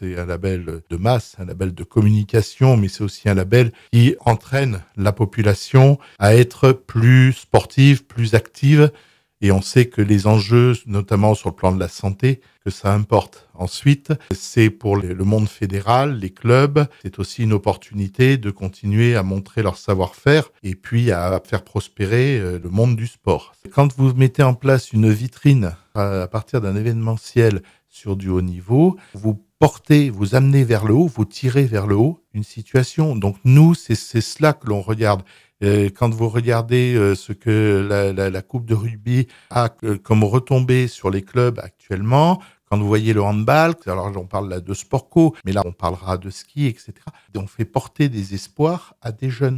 c'est un label de masse, un label de communication, mais c'est aussi un label qui entraîne la population à être plus sportive, plus active. Et on sait que les enjeux, notamment sur le plan de la santé, que ça importe. Ensuite, c'est pour le monde fédéral, les clubs, c'est aussi une opportunité de continuer à montrer leur savoir-faire et puis à faire prospérer le monde du sport. Quand vous mettez en place une vitrine à partir d'un événementiel sur du haut niveau, vous portez, vous amenez vers le haut, vous tirez vers le haut une situation. Donc nous, c'est cela que l'on regarde. Quand vous regardez ce que la Coupe de rugby a comme retombée sur les clubs actuellement, quand vous voyez le handball, alors on parle là de sport co, mais là on parlera de ski, etc. Et on fait porter des espoirs à des jeunes.